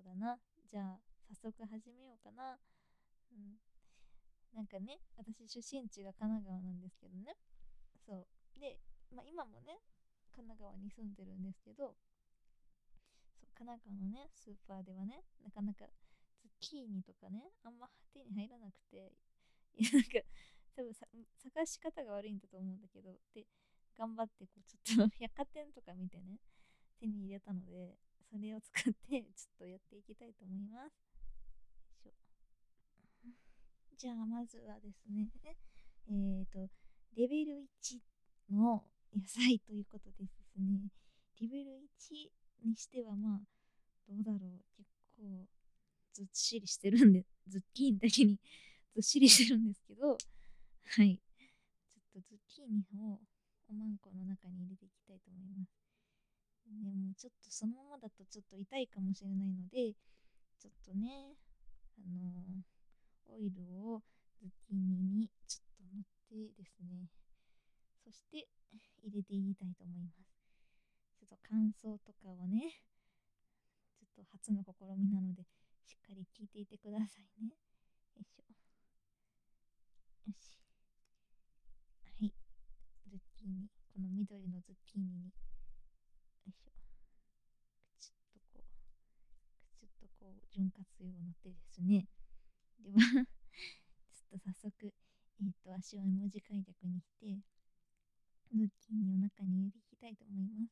からな。じゃあ早速始めようかな。うん、なんかね、私出身地が神奈川なんですけどね。そうで、今もね神奈川に住んでるんですけど、そう神奈川のねスーパーではね、なかなかズッキーニとかねあんま手に入らなくて、いやなんか多分探し方が悪いんだと思うんだけど、で頑張ってこうちょっと百貨店とか見てね手に入れたので、それを使ってちょっとやっていきたいと思います。よいしょ。じゃあまずはですね、レベル1の野菜ということでですね、レベル1にしてはどうだろう、結構ずっしりしてるんで、ズッキーニだけにずっしりしてるんですけど、はい。ちょっとズッキーニをおまんこの中に入れていきたいと思います。でもちょっとそのままだとちょっと痛いかもしれないので、ちょっとね、あのオイルをズッキーニにちょっと塗ってですね、そして入れていきたいと思います。ちょっと感想とかをね、ちょっと初の試みなので、しっかり聞いていてくださいね。よいしょ。よし。はい。ズッキーニ。この緑のズッキーニに、よいしょ。くちゅっとこう、くちゅっとこう、潤滑油を塗ってですね。ではちょっと早速、足を絵文字開脚にして、ズッキーニを中に入れていきたいと思います。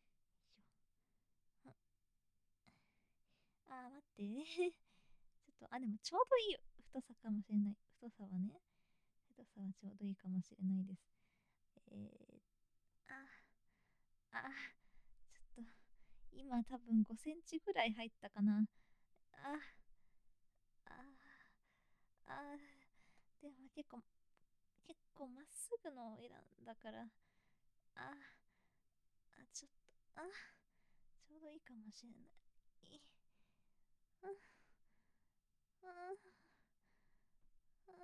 待って。ちょっと、でもちょうどいい太さかもしれない。太さはね。太さはちょうどいいかもしれないです。えー、あ、ちょっと、今多分5センチぐらい入ったかな。あ、あ、でも結構まっすぐのを選んだから、あ、ちょっと、ちょうどいいかもしれない。うん、うん、うん、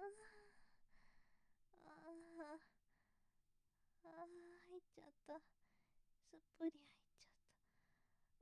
入っちゃった。すっぽり入っちゃった。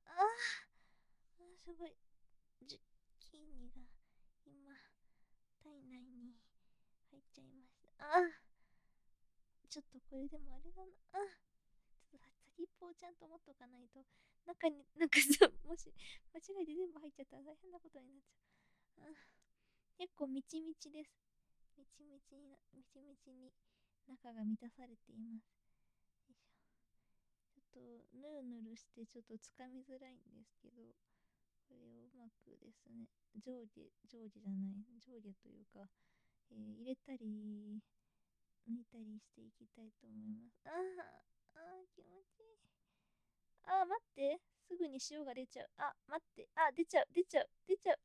すごい。ズッキーニが今、体内に入っちゃいました。ちょっとこれでもあれだな。ちょっと先っぽをちゃんと持っとかないと、中になんかさ、もし間違えて全部入っちゃったら大変なことになっちゃう。結構みちみちです。みちみちに中が満たされています。よいしょ。ちょっとぬるぬるしてちょっとつかみづらいんですけど、これをうまくですね、上下というか、入れたり抜いたりしていきたいと思います。気持ちいい。待って。すぐに塩が出ちゃう。待って。出ちゃう。出ちゃう。出ちゃう。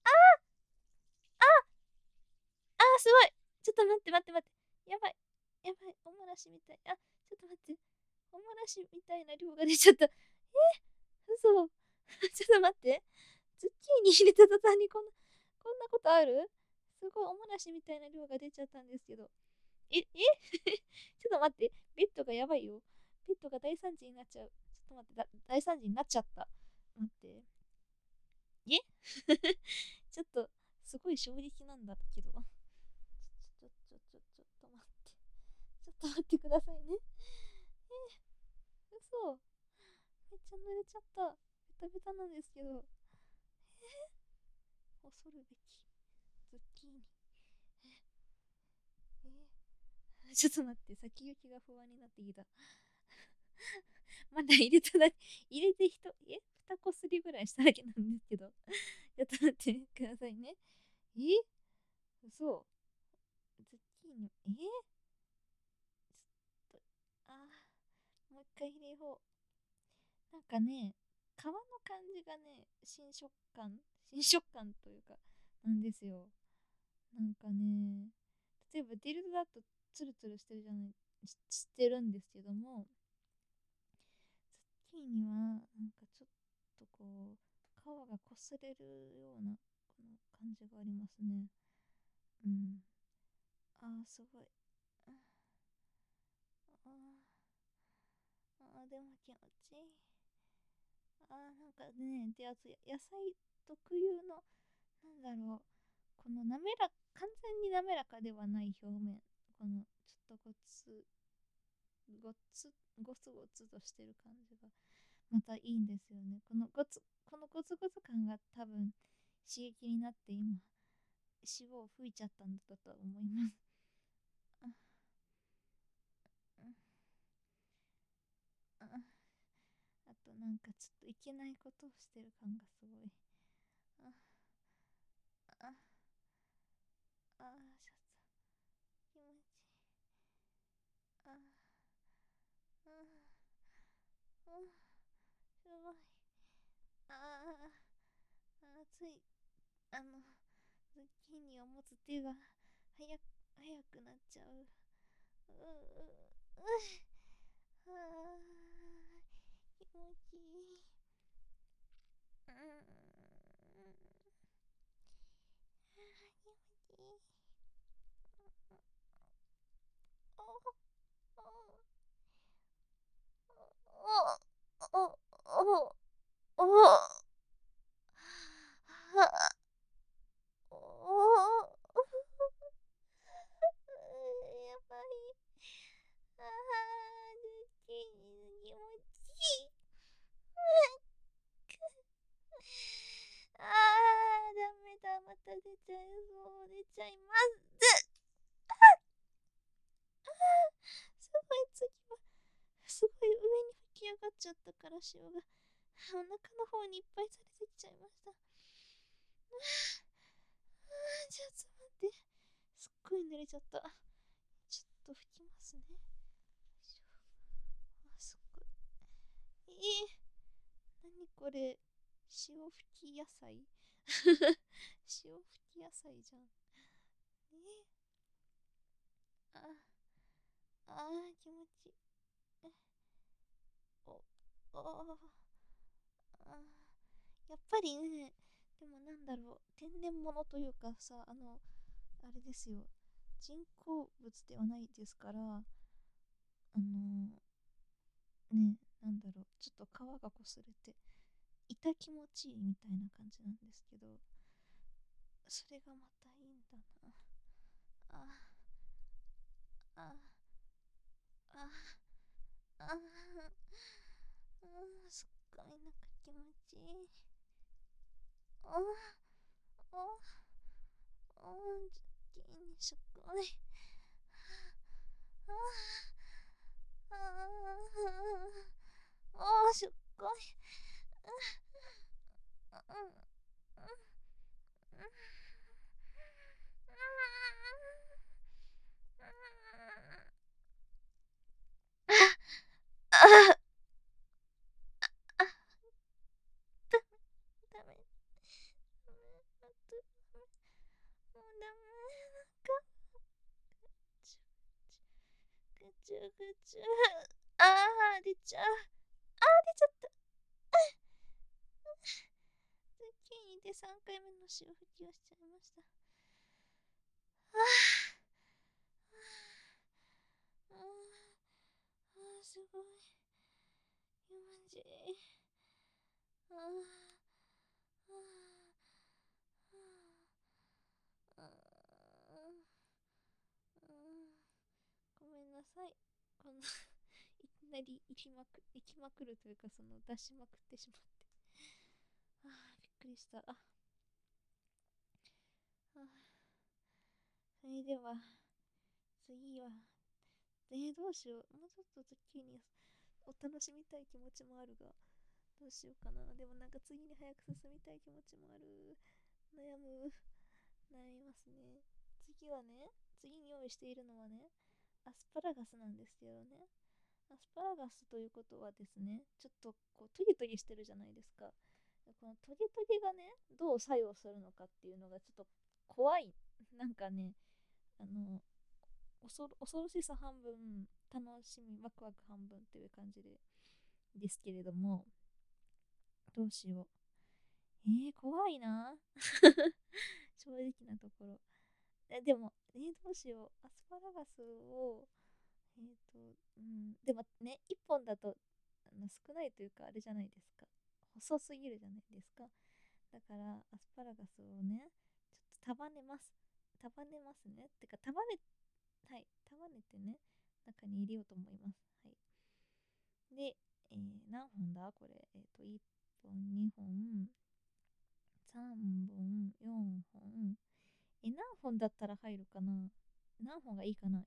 すごい。ちょっと待って待って待って。やばい。やばい。おもらしみたい。ちょっと待って。おもらしみたいな量が出ちゃった。嘘。ちょっと待って。ズッキーニ入れた途端にこんなことある？すごいおもらしみたいな量が出ちゃったんですけど。ちょっと待って。ベッドがやばいよ。ベッドが大惨事になっちゃう。ちょっと待って。大惨事になっちゃった。待って。ちょっと、すごい衝撃なんだけど。ちょっと待って。ちょっと待ってくださいね。嘘。めっちゃ濡れちゃった。ベタベタなんですけど。恐るべき。ズッキーニ。ちょっと待って。先行きが不安になってきた。まだ入れただけ、入れて二こすりぐらいしただけなんですけど。ちょっと待ってくださいね。嘘。ズッキーニ、ちょっと、もう一回入れよう。なんかね、皮の感じがね、新食感というか、なんですよ。なんかね、例えばディルドだとツルツルしてるじゃない、してるんですけども、ズッキーニはなんかちょっとこう、皮が擦れるような、この感じがありますね。うん。すごい。あでも気持ちいい。 なんかね、で、あと野菜特有の、なんだろう、この完全に滑らかではない表面、このちょっとごつ、ゴツゴツとしてる感じが、またいいんですよね。このゴツゴツ感が多分刺激になって今、脂肪を吹いちゃったんだと思います。あ、あ、あとなんかちょっといけないことをしてる感がすごい。あ、あ、ちょっと気持ちいい。あ、あ、あ、すごい。あつい、あの、ズッキーニを持つ手が早く、早くなっちゃう。うう、う、あ気持ちいい。うん、気持ちいい。おおおおおおおおやばい。ズッキーニ気持ちいい。ダメだ。また出ちゃいそう。出ちゃいます。すごい、次は、すごい上に吹き上がっちゃったから塩が、お腹の方にいっぱいされてきちゃいました。ちょっと待って。すっごい濡れちゃった。ちょっと拭きますね。すっごい。何これ。塩吹き野菜塩吹き野菜じゃん。あ、気持ちいい。お、お、あやっぱりね、でもなんだろう、天然物というかさ、あれですよ、人工物ではないですから、ね、なんだろう、ちょっと皮がこすれて、痛気持ちいいみたいな感じなんですけど、それがまたいいんだな。あ、あ、あ、あ、すっごいなんか気持ちいい。あ、あ、ズッキーニすごい。ああすっごい。ダメ。もうダメ。なんか、ぐちゅぐちゅ。出ちゃう。出ちゃった。ズッキーニで3回目の潮吹きをしちゃいました。すごい。気持ちいい。あーあーあーごめんなさい。このいきなり行きまくるというか、その出しまくってしまって。びっくりした。それでは、次は、どうしよう。もうちょっとズッキーニを楽しみたい気持ちもあるが、どうしようかな。でもなんか次に早く進みたい気持ちもある。悩む。悩みますね。次に用意しているのはね、アスパラガスなんですけどね。アスパラガスということはですね、ちょっとこうトゲトゲしてるじゃないですか。このトゲトゲがね、どう作用するのかっていうのがちょっと怖い。なんかね、あの、恐ろしさ半分、楽しみ、ワクワク半分っていう感じですけれども、どうしよう。怖いな。正直なところ。でも、どうしよう。アスパラガスを、でもね、1本だと少ないというか、あれじゃないですか。 細すぎるじゃないですか。だからアスパラガスをね、ちょっと束ねます。束ねますね。てか束ね、はい、束ねてね、中に入れようと思います。はい。で、何本だこれ。1本、2本、3本、4本。何本だったら入るかな。何本がいいかな。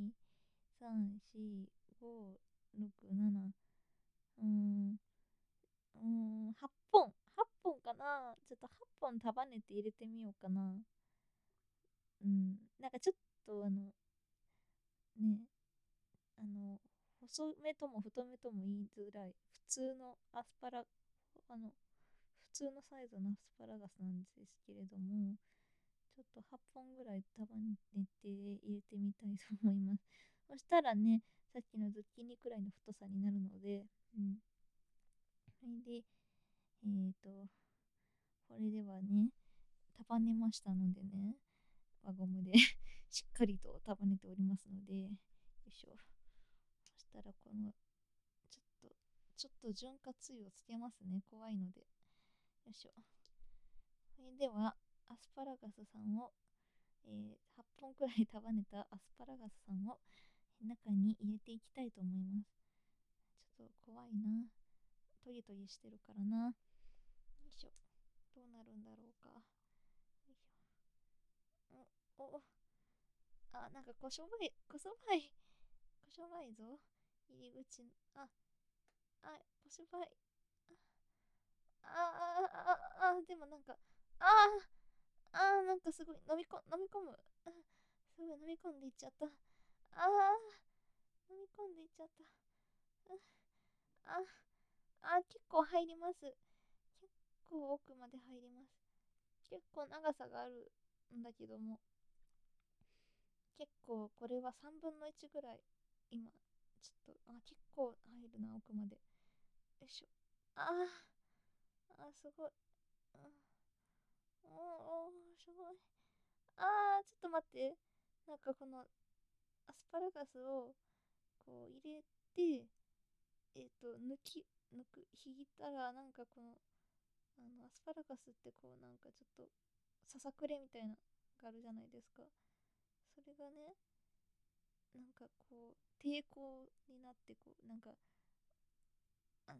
1、2、3、4、5、6、7、うーん、8本。8本かな。ちょっと8本束ねて入れてみようかな。なんかちょっとね、あの、細めとも太めとも言いづらい。普通のアスパラ、普通のサイズのアスパラガスなんですけれども、ちょっと8本ぐらい束ねて入れてみたいと思います。そしたらね、さっきのズッキーニくらいの太さになるので、それで、これではね、束ねましたのでね、輪ゴムでしっかりと束ねておりますので、よいしょ。そしたらちょっと、ちょっと潤滑油をつけますね。怖いので。よいしょ。それでは、アスパラガスさんを、8本くらい束ねたアスパラガスさんを中に入れていきたいと思います。ちょっと怖いな。トゲトゲしてるからな。よいしょ。どうなるんだろうか。よいしょ。なんかこしょばい、こそばい、こしょばいぞ。入り口の、こしょばい。でもなんか、なんかすごい飲み込む。すごい飲み込んでいっちゃった。飲み込んでいっちゃった。結構入ります。結構奥まで入ります。結構長さがあるんだけども、結構これは3分の1ぐらい、今、ちょっと、結構入るな、奥まで。よいしょ。すごい。すごい。ちょっと待って。なんかこのアスパラガスをこう入れて、抜く、引いたら、なんかアスパラガスってこうなんかちょっとささくれみたいながあるじゃないですか。それがね、なんかこう抵抗になってこうなんかあの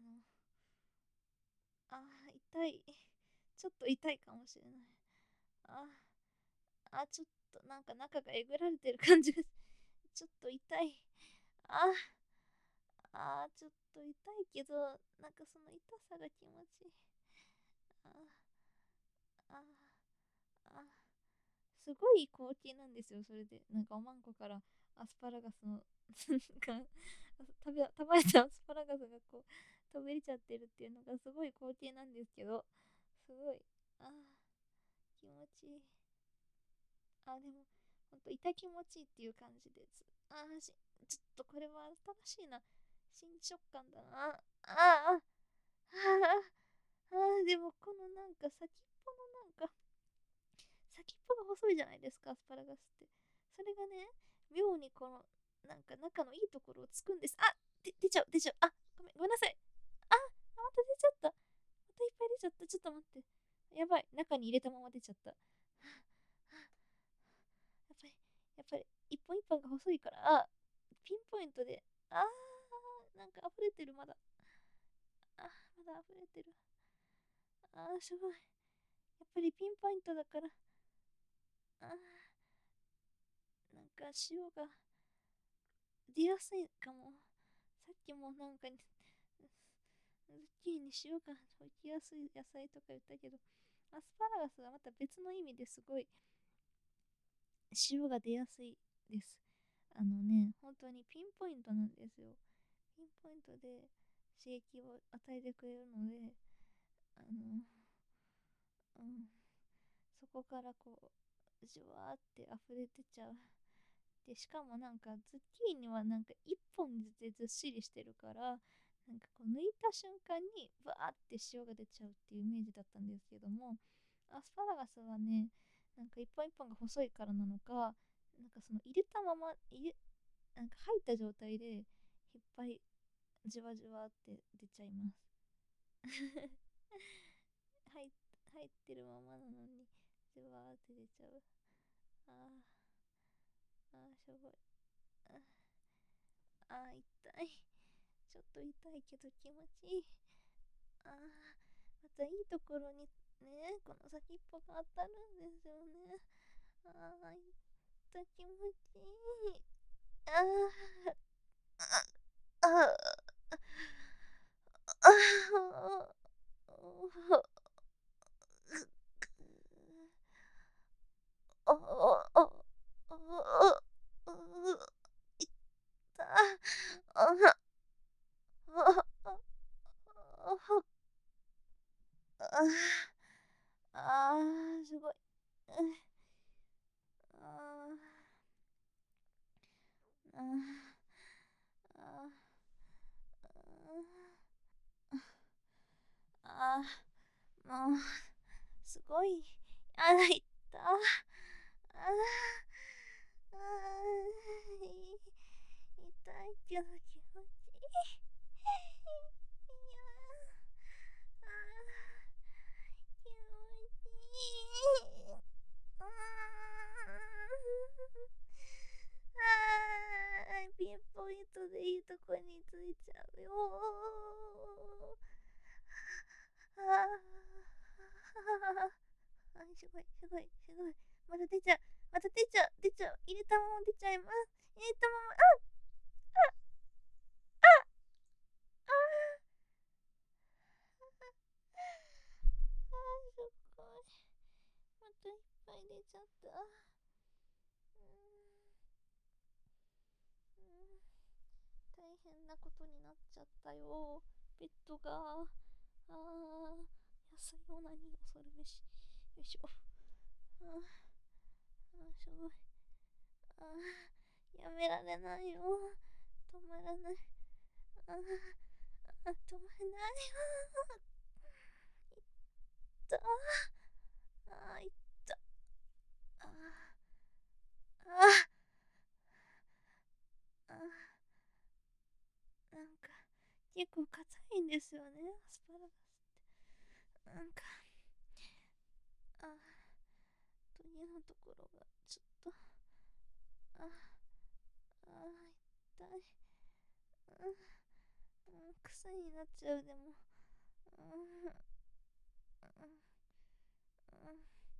痛い。ちょっと痛いかもしれない。あちょっとなんか中がえぐられてる感じがちょっと痛い。あちょっと痛いけど、なんかその痛さが気持ちいい。ああすごい高級なんですよ。それでなんかおまんこからアスパラガスのなんか食べれたアスパラガスがこう飛び出ちゃってるっていうのがすごい高級なんですけど、すごい気持ちいい。でもほんと痛気持ちいいっていう感じです。ちょっとこれは新しいな。新食感だな。でもこのなんか先っぽのなんか先っぽが細いじゃないですか、アスパラガスって。それがね、妙にこの、なんか中のいいところをつくんです。出ちゃう、出ちゃう。ごめんなさい。また出ちゃった。またいっぱい出ちゃった。ちょっと待って。やばい。中に入れたまま出ちゃった。やっぱり、一本一本が細いから、ピンポイントで、なんか溢れてる、まだ。まだ溢れてる。すごい。やっぱりピンポイントだから、なんか塩が出やすいかも。さっきもなんかズッキーニに塩が置きやすい野菜とか言ったけど、アスパラガスはまた別の意味ですごい塩が出やすいです。本当にピンポイントなんですよ。ピンポイントで刺激を与えてくれるので、あの、うん、そこからこう、じゅわーって溢れてちゃう。で、しかもなんかズッキーニはなんか一本でずっしりしてるから、なんかこう抜いた瞬間にバーって塩が出ちゃうっていうイメージだったんですけども、アスパラガスはね、なんか一本一本が細いからなのか、なんかその入れたままなんか入った状態でいっぱいじわじわって出ちゃいます。 入入ってるままなのに、じわーって出ちゃう。あー、あー、しょぼい。あー、痛い。ちょっと痛いけど気持ちいい。あー、またいいところにね、この先っぽが当たるんですよね。あー、痛い、気持ちいい。あー、あー、あー、あー、あー、いったあー、あー、ああー、すごい。あー、あー、あー、あー、もう、すごい。あー、いった。あー、あー、痛いけど気持ちいい。いやー、あー、気持ちいい。うーあー、ピンポイントでいいとこについちゃうよー。あー、すごい、すごい、すごい。また出ちゃう、また出ちゃう、出ちゃう。入れたまま出ちゃいます。入れたまま、あー、すごい。またいっぱい出ちゃった。大変なことになっちゃったよ。ペットが。さようなに恐るべし。よいしょ。すごい。やめられないよ。止まらない。止まらないよ。いった。いった。あああなんか、結構硬いんですよね、アスパラガスって。なんか、あトゲのところが、ちょっと、あ痛い。癖になっちゃう、でも。うん、うん、うん、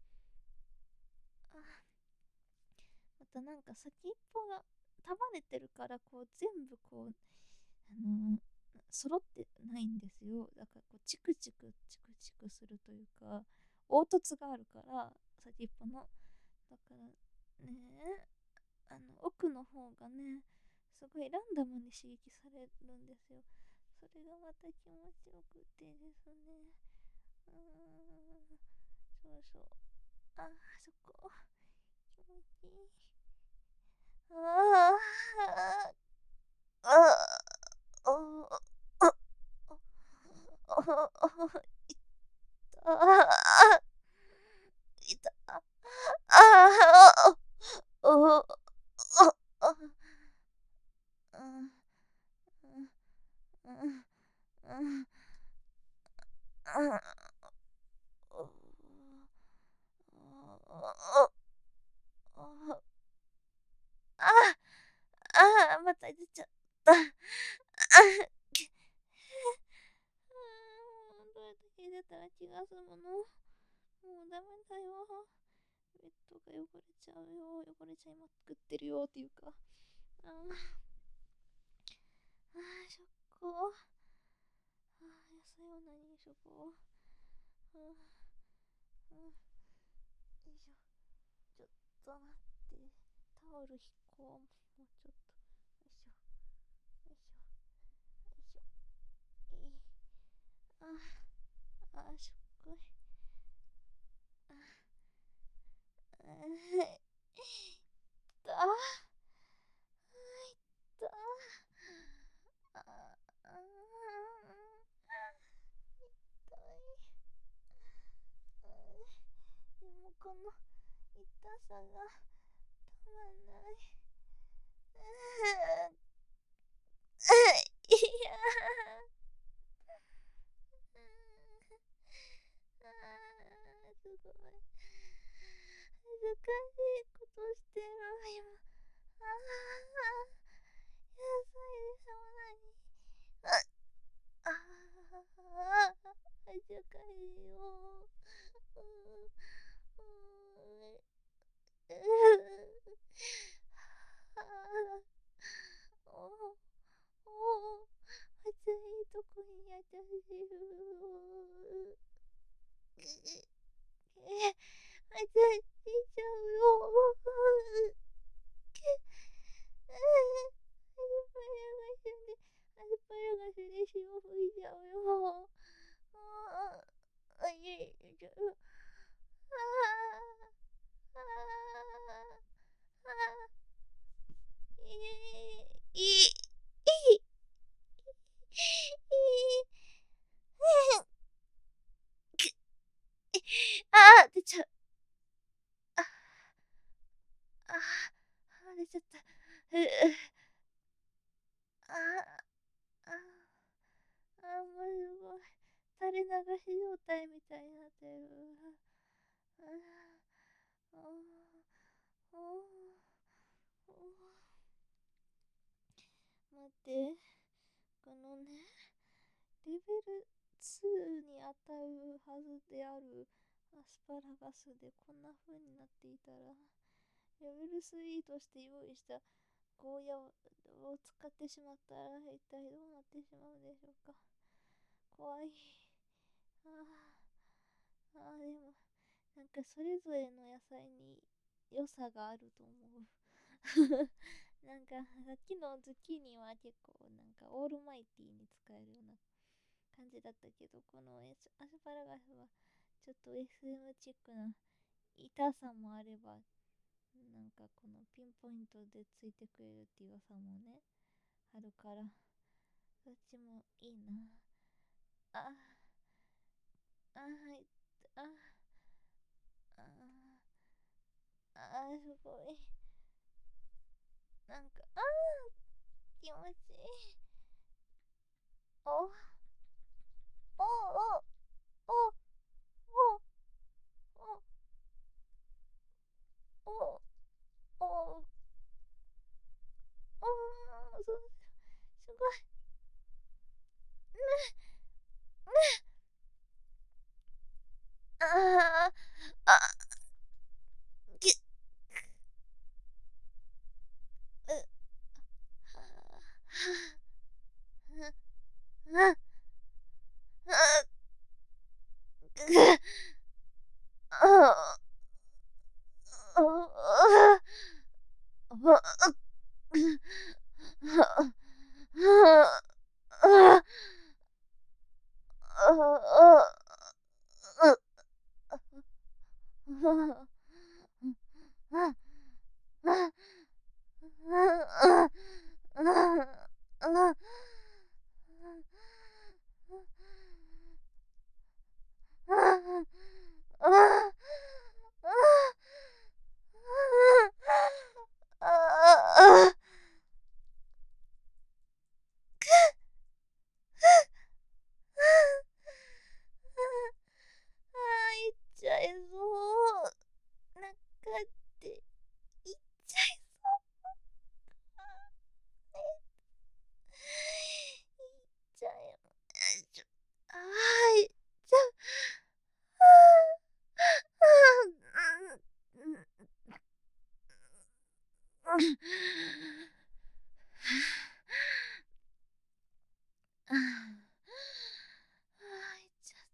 またなんか先っぽが束ねてるから、こう全部こう、揃ってないんですよ。だからこうチクチクチクチクするというか、凹凸があるから先っぽの、だからね、奥の方がね、すごいランダムに刺激されるんですよ。それがまた気持ちよくてですね。そうそう。そこ。気持ちいい。ああ、ああ、ああ、いた、いた、ああ、ああ、うん、うん、うん、うん、また出ちゃった。どうやって入れたら気が済むの？もうダメだよ。ベッドが汚れちゃうよ。汚れちゃいまくってるよっていうか。そこ。野菜は何にしよう。よいしょ。ちょっと待って。タオル引こう。もうちょっと。よいしょ。よいしょ。よいしょ。しょっこい。いった。いった。ああ痛い。でもこの痛さがたまんない。いや難しいことしてる今。ああ、野菜でも何。ああ、恥ずかしいよ。うん、うん、ああ、おお、暑いとこに私る。暑いちゃうよ。アスパラガスで潮吹いちゃうよ。ああ、いえいえ、ああ、ああ、いい、いい、ああ、出ちゃう。ああ、出ちゃった。ああ、もうすごい。垂れ流し状態みたいになってる。ああ、あ待って、このね、レベル2に当たるはずであるアスパラガスでこんな風になっていたら、レベル3として用意したゴーヤを使ってしまったら一体どうなってしまうでしょうか。怖い。でも、なんかそれぞれの野菜に良さがあると思う。なんかさっきのズッキーニは結構なんかオールマイティーに使えるような感じだったけど、このアスパラガスはちょっと SM チックな痛さもあれば、なんかこのピンポイントでついてくれるっていう良さもね、あるから、どっちもいいな。あ、はい、あ、すごい。なんか、気持ちいい。お、お、お、お、お、お、お、お、すごい。ああ、あ、き、う、あ、あ、あ、いっちゃいそう。なんかっていっちゃいそう。いっちゃいちょいっちゃう。いっちゃった。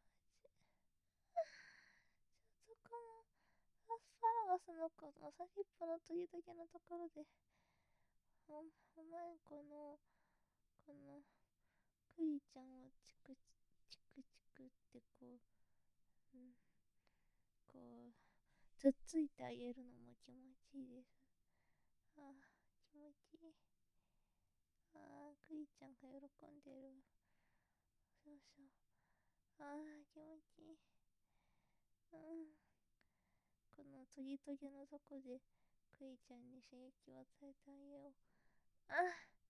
そこのアスパラガスのこの先っぽのトゲトゲのところで、お前このクリちゃんをチクチクチクってうん、こつっついてあげるのも気持ちいいです。気持ちいい。クリちゃんが喜んでる。そうそう。気持ちいい。このトゲトゲのとこでクリちゃんに刺激を与えてあげよう。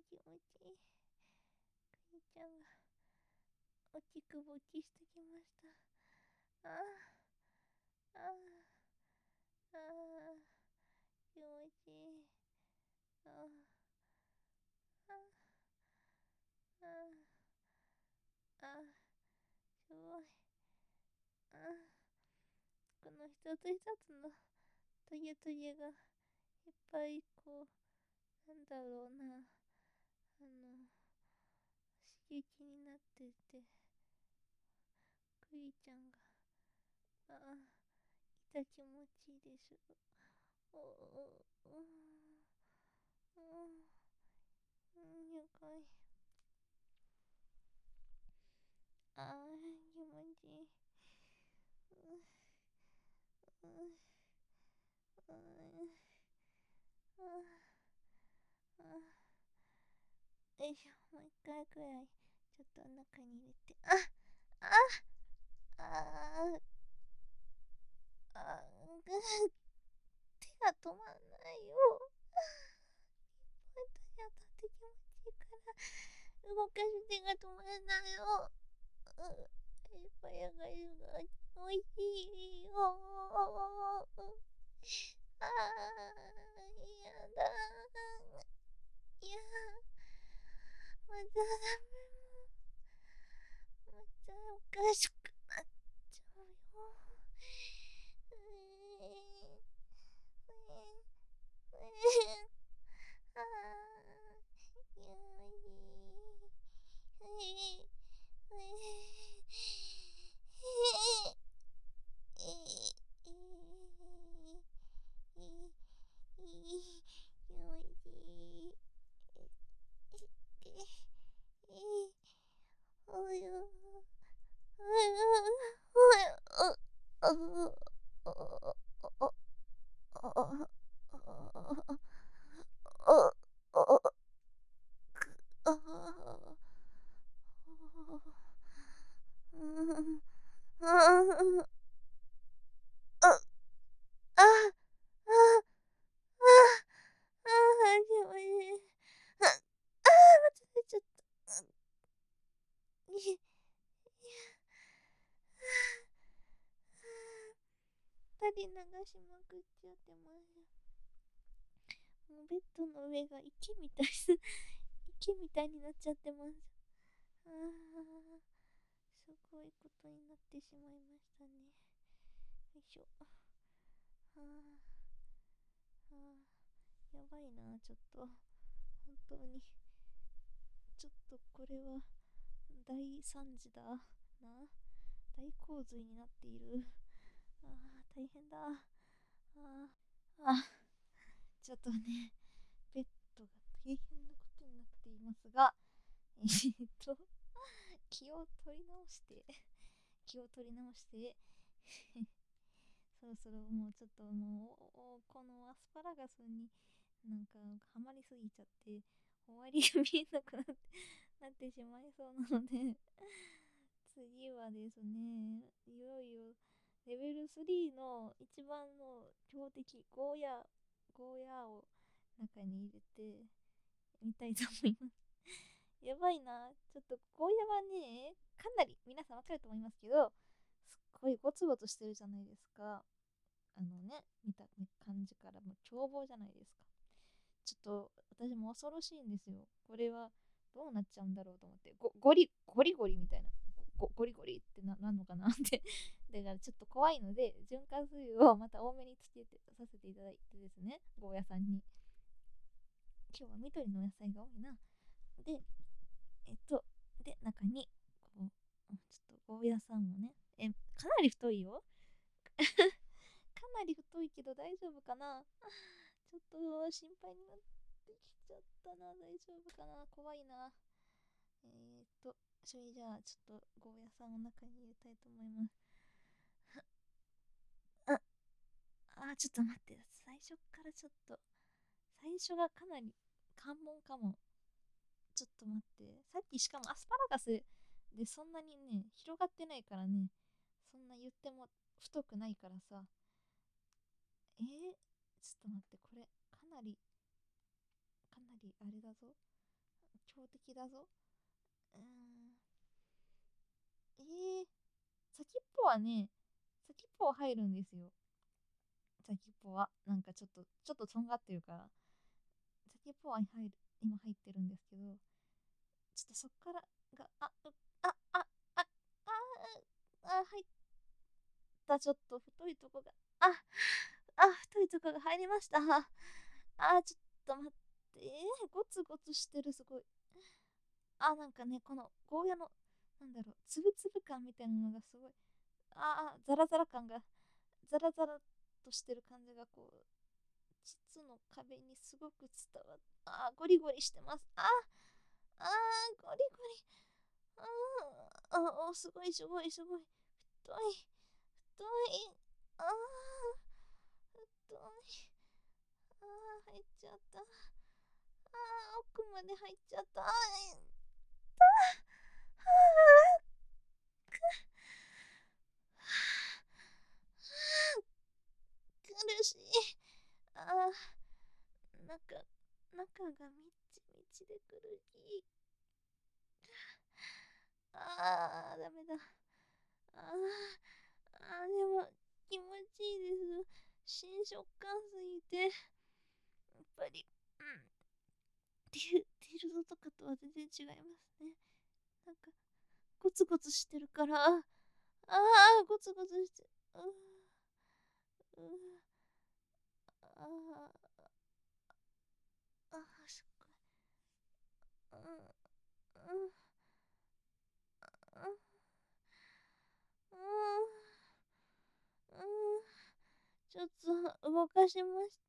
気持ちいい。くにちゃんがおちくぼちしてきました。ああ、ああ、ああ、気持ちいい。ああ、ああ、ああ、すごい。ああ、この一つ一つのトゲトゲがいっぱいこう、なんだろうな、刺激になってて、クリちゃんが、ああ、痛気持ちいいです。おお、うん、うん、よかい。ああ、気持ちいい。うん、うん、うん、うん、よいしょ、もう一回くらい、ちょっと中に入れて、あ、あ、あ、あ、手が止まんないよ。本当に当たって気持ちいいから動かす手が止まらないよ。いっぱいがいるがおいしいよ。あー、やだ。いや、またダメ。またおかしくなっちゃうよ。あー、よ垂れ流しまくっちゃってます。もうベッドの上が池みたい池みたいになっちゃってます。あー、すごいことになってしまいましたね。よいしょ。あやばいな、ちょっと。本当に。ちょっとこれは大惨事だな。大洪水になっている。大変だ。ちょっとね、ベッドが大変なことになっていますが、えーっと、気を取り直して、気を取り直してそろそろもうちょっともう、このアスパラガスになんかハマりすぎちゃって、終わりが見えなくなってしまいそうなので次はですね、いよいよレベル3の一番の強敵ゴーヤーを中に入れてみたいと思います。やばいな。ちょっとゴーヤはね、かなり皆さんわかると思いますけど、すっごいゴツゴツしてるじゃないですか。見た感じからもう凶暴じゃないですか。ちょっと私も恐ろしいんですよ。これはどうなっちゃうんだろうと思って。ゴリゴリみたいな。ゴリゴリってなんのかなってだからちょっと怖いので、循環数をまた多めにつけてさせていただいてですね、ゴーヤさんに。今日は緑の野菜が多いな。で、中に、こう、ちょっとゴーヤさんをね、かなり太いよ。かなり太いけど大丈夫かな。ちょっと心配になってきちゃったな。大丈夫かな。怖いな。それじゃあ、ちょっとゴーヤさんを中に入れたいと思います。ちょっと待って。最初からちょっと、最初がかなり関門かも。ちょっと待って。さっきしかもアスパラガスでそんなにね、広がってないからね。そんな言っても太くないからさ。ちょっと待って。これ、かなりあれだぞ。 強敵だぞ。うーん。先っぽはね、先っぽは入るんですよ。先っぽは。なんかちょっととんがってるから。先っぽは今入ってるんですけど、ちょっとそっからが、入った。ちょっと太いとこが、太いとこが入りました。ちょっと待って。ゴツゴツしてる、すごい。なんかね、このゴーヤの、なんだろう、つぶつぶ感みたいなのがすごい、ザラザラ感が、ザラザラとしてる感じが、こう、膣の壁にすごく伝わって、ゴリゴリしてます。ゴリゴリ。すごい、すごい、すごい。太い、太い。太い。入っちゃった。奥まで入っちゃった。苦しい。あ中がみっちみちで苦しい。ダメだ。でも気持ちいいです。新食感すぎて、やっぱり、ディルドとかとは全然違いますね。なんか、ゴツゴツしてるから、ゴツゴツしてる。すっごい。ちょっと動かしました。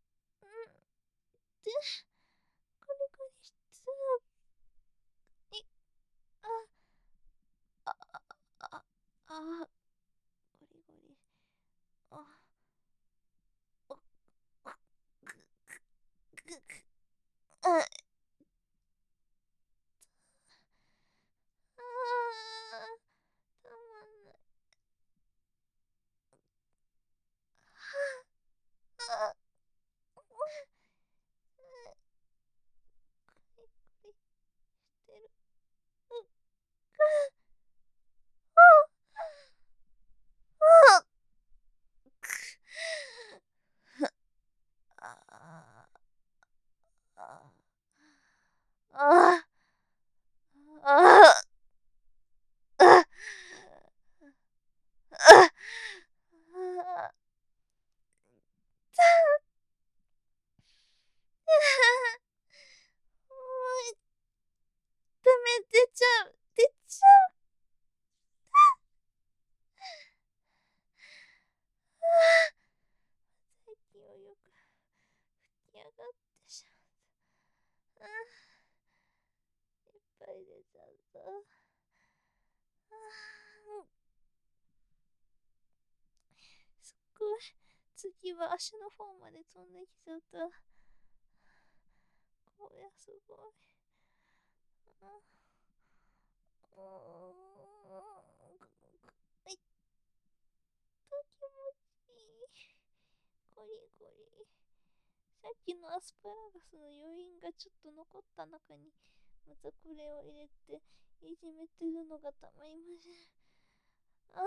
で、ゴリゴリしてる。あ、あ、あ、ゴリゴリ。あ、お、ぐ、ぐ、ぐ、たまんない。あ、ゴリゴリしてる。ダメ、出ちゃう。勢いよく吹き上がってしまった。いっぱい出ちゃった。すっごい。次は足の方まで飛んできちゃった。これすごい。いった、気持ちいい。ゴリゴリ。さっきのアスパラガスの余韻がちょっと残った中に、またこれを入れて、いじめてるのがたまりません。あ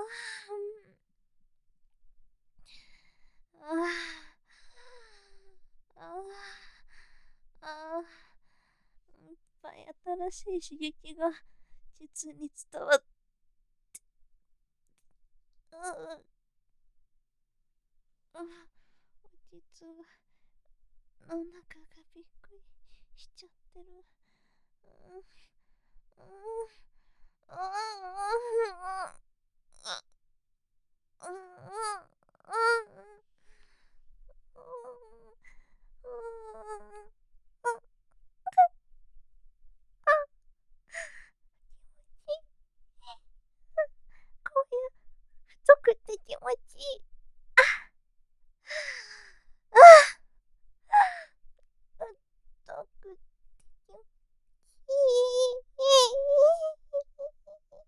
あ、ああ、いっぱい新しい刺激が実に伝わって、実はお腹がびっくりしちゃってる。こういう太くて気持ちいい。太くて気持ちいい。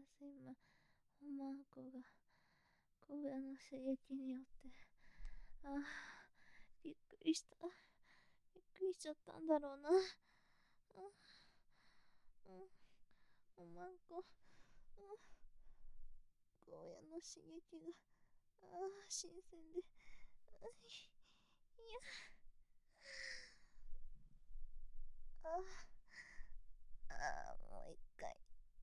す。今、おまんこが、小部屋の刺激によって、ああ、びっくりした。びっくりしちゃったんだろうな。うん、うん、おまんこ、うん、小部屋の刺激が、新鮮で、いや、もう一回。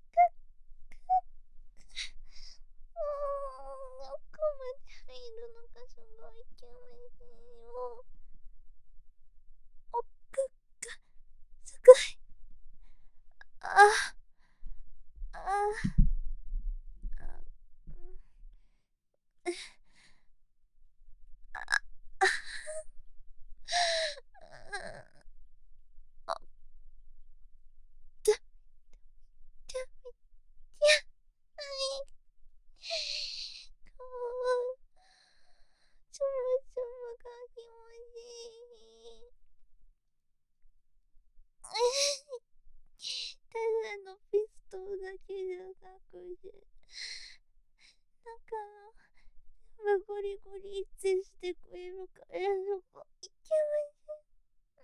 奥まで入るのがすごい気持ちいいよ。奥がすごい。ああ、ああ、ちょむちょむが気持ちいい。ただのピストルだけじゃなくて、中のゴリゴリってしてくれるからそこいけません。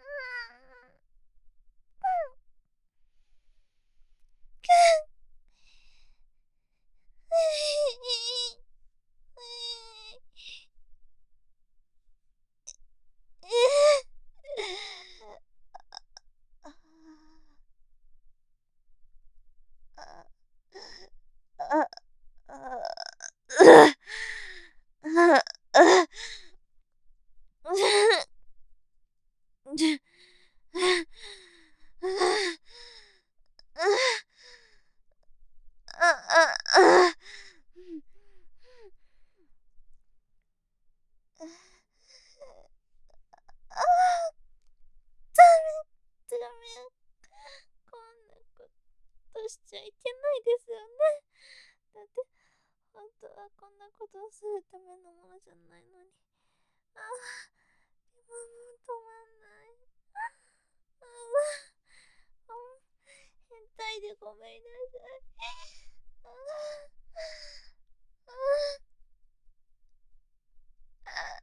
ダメ、こんなことしちゃいけないですよね。だって本当はこんなことをするためのものじゃないのに。ああ、今もう止まんない。ああ、変態でごめんなさい。ああ、ああ、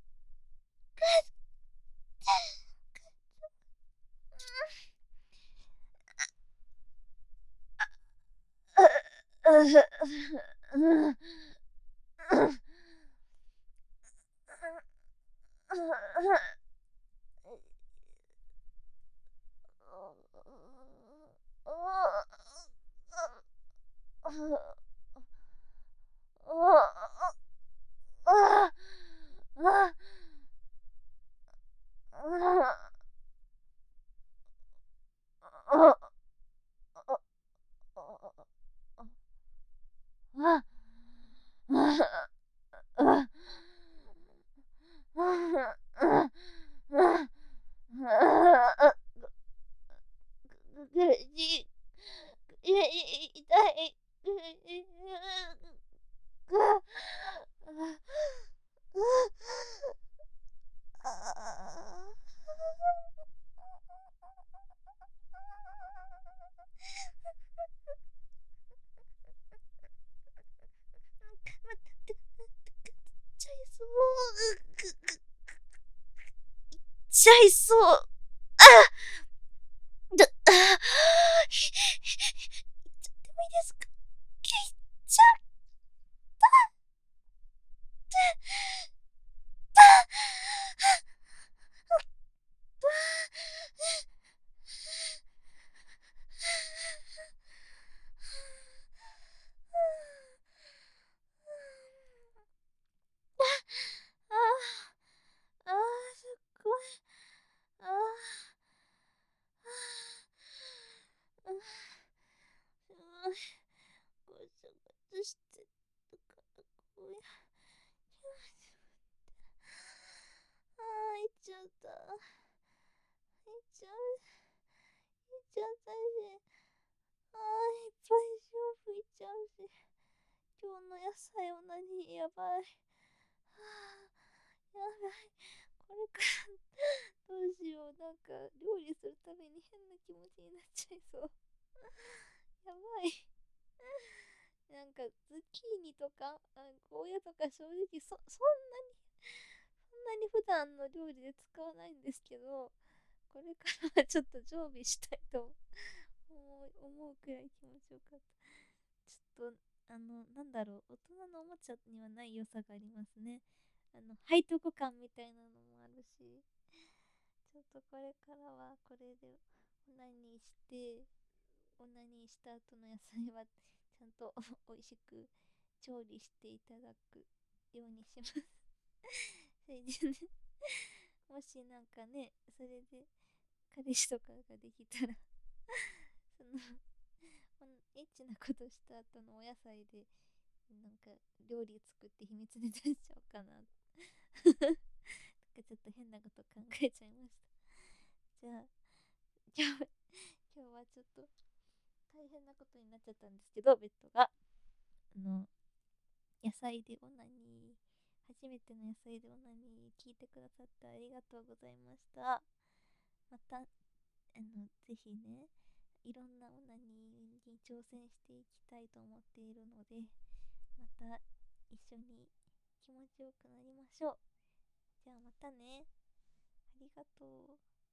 痛い。ちゃいそうちゃいそう。だ、あ、ちゃってもいいですか？ちゃったああ、すっごい。ああ、すごい。ごちゃごちゃしてたからこうや。ああ、いっちゃった。いっちゃう。いっちゃったし。ああ、いっぱい塩吹いちゃうし。今日の野菜は何やばい。はあ、やばい。これからどうしよう。なんか料理するたびに変な気持ちになっちゃいそう。やばい。 なんかズッキーニとかゴーヤとか正直そんなに普段の料理で使わないんですけど、これからはちょっと常備したいと思うくらい気持ちよかった。ちょっとなんだろう、大人のおもちゃにはない良さがありますね。背徳感みたいなのもあるし、ちょっとこれからはこれでオナニーして、オナニーした後の野菜はちゃんと美味しく調理していただくようにします。それでね、もしなんかね、それで彼氏とかができたらそのエッチなことした後のお野菜でなんか料理作って秘密で出しちゃおうかななんかちょっと変なこと考えちゃいました。じゃあ今日はちょっと大変なことになっちゃったんですけど、ベッドが野菜でオナニー、初めての野菜でオナニー聞いてくださってありがとうございました。またぜひね、いろんなオナニーに挑戦していきたいと思っているので、また一緒に気持ちよくなりましょう。じゃあまたね。ありがとう。